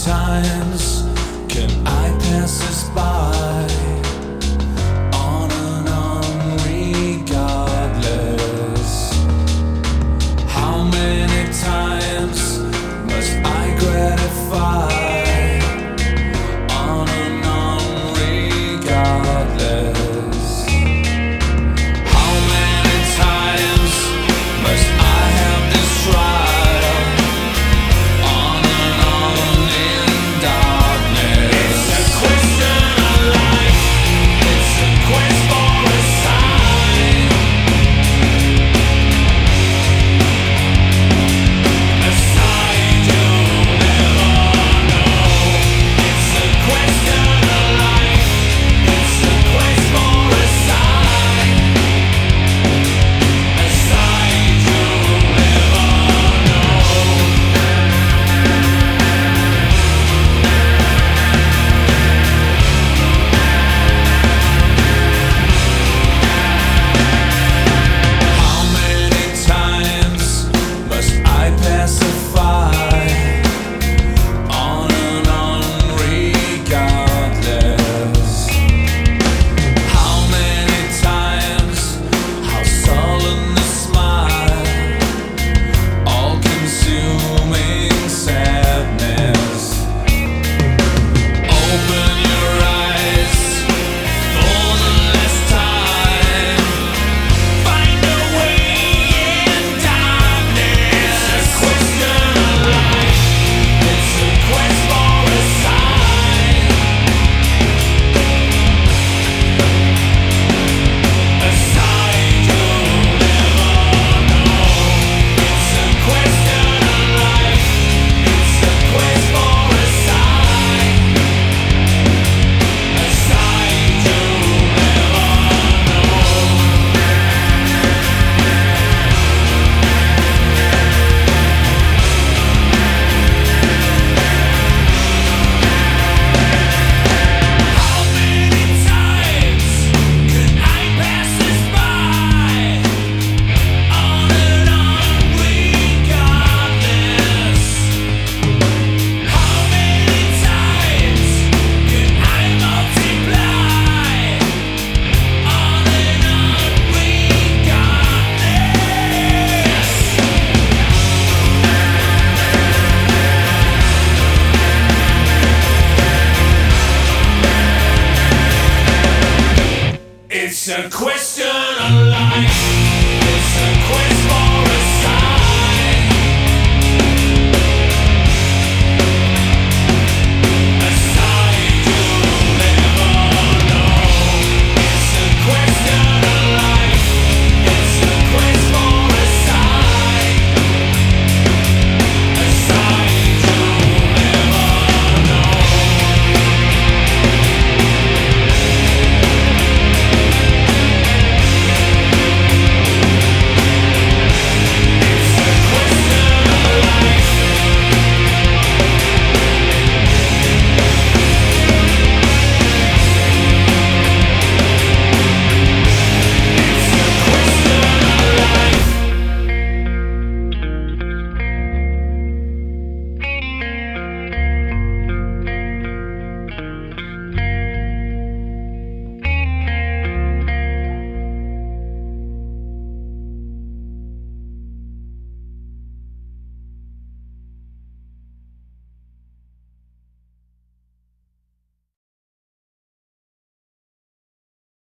times can I pass this by? On and on, regardless. How many times must I gratify? On and on, regardless. How many times must I have this trial? On and on in darkness. It's a question of life. It's a quest for a sign. A sign you'll never know. It's a question of life. It's a quest for a sign. A sign you'll never know. How many times must I pacify? On and on, regardless. How many times? How sullen the smile, all-consuming sadness. Open your eyes for the last time. Find a way in darkness. It's a question of life. It's a quest for a sign. A sign you'll never know. It's a question of life. It's a quest for a sign. A sign you'll never know. How many times could I pass this by? On and on, regardless. How many times could I multiply? On and on, regardless. It's a quest